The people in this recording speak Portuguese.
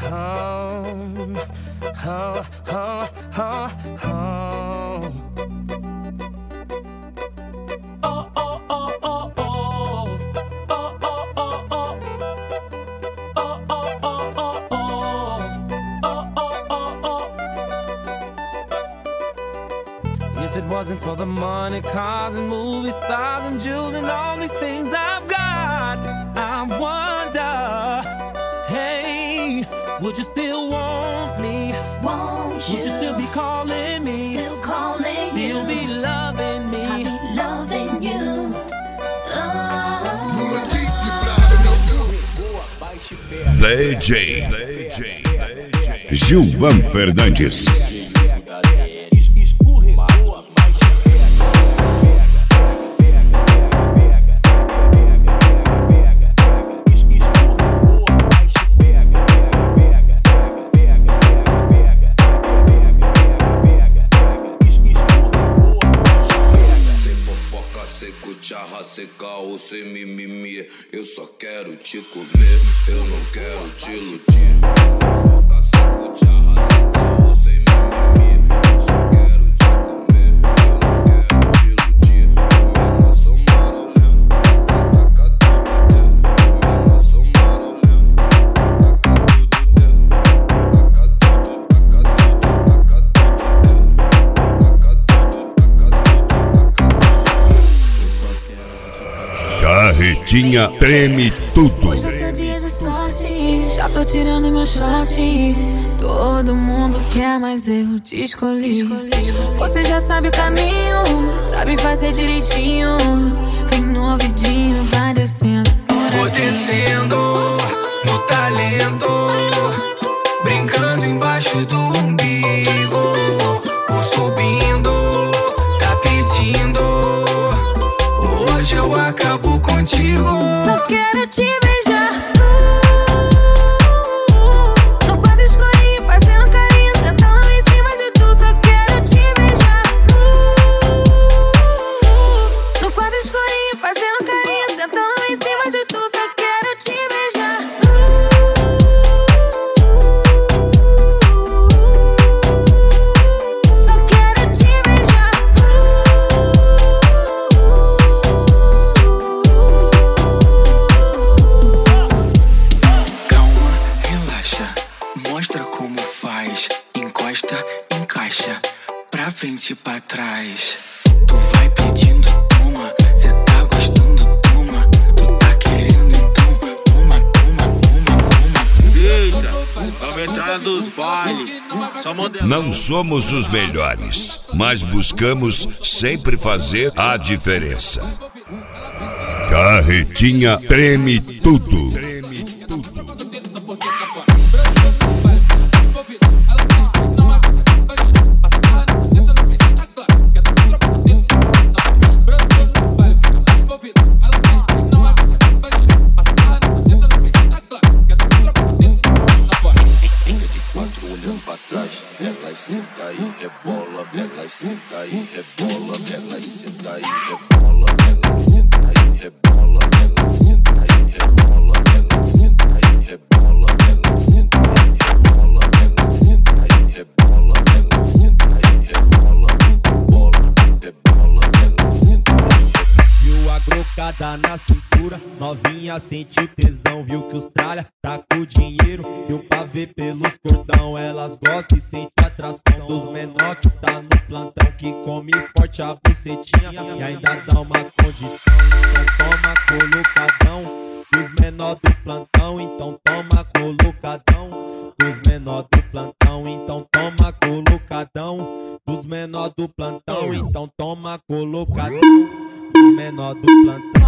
home, home, home, home, home. Oh, oh, oh, oh, oh. Oh, oh, oh, oh. Oh, oh, oh, oh, oh. Oh, oh, oh, oh. If it wasn't for the money, cars and movie stars and jewels and all these things I've got, I wonder, hey, would you still want me? Won't you? Would you still be calling me? Still calling Still you. be loving me? I'll be loving you. DJ Gilvan Fernandes. Sem caô, sem mimimi, eu só quero te comer, eu não quero te iludir. Fofoca, seco, jarra, sem caô, sem mimimi, eu só quero te comer, eu não quero te iludir. Minha nação marolhando, taca tudo dentro. Minha nação marolhando, taca tudo dentro. Taca tudo, taca tudo, taca tudo dentro. Taca tudo, taca tudo, taca tudo. Eu só quero. Carretinha treme tudo. Hoje é seu dia de sorte, já tô tirando meu short. Todo mundo quer, mas eu te escolhi. Você já sabe o caminho, sabe fazer direitinho. Vem no ouvidinho, vai descendo. Vou descendo no talento, brincando embaixo do umbigo. Vou subindo, tá pedindo. Hoje eu acabo contigo. Só quero te beijar no quarto escurinho, fazendo carinho, sentando em cima de tu. Só quero te beijar no quarto escurinho, fazendo carinho, sentando em cima de tu. Só quero te beijar. Só quero te beijar. Mostra como faz, encosta, encaixa, pra frente e pra trás. Tu vai pedindo, toma, cê tá gostando, toma. Tu tá querendo, então, toma, toma, toma, toma. Eita, a entrada dos bailes. Só modelo. Não somos os melhores, mas buscamos sempre fazer a diferença. Carretinha treme tudo. Ela senta e rebola, ela senta e rebola, ela senta e rebola, ela senta e rebola, ela senta e rebola, ela senta e rebola, ela senta e rebola, ela senta e rebola, ela senta e rebola, rebola, rebola, ela senta e rebola. Viu a grocada na cintura, novinha sente o tesão, viu que os tralha tá com dinheiro, deu pra ver pelos cordão. Elas gostam e sente a atração dos menor que tá no plantão, que come forte a bucetinha e ainda dá uma condição. Então toma colocadão dos menor do plantão, então toma colocadão dos menor do plantão, então toma colocadão dos menor do plantão, então toma colocadão dos menor do plantão.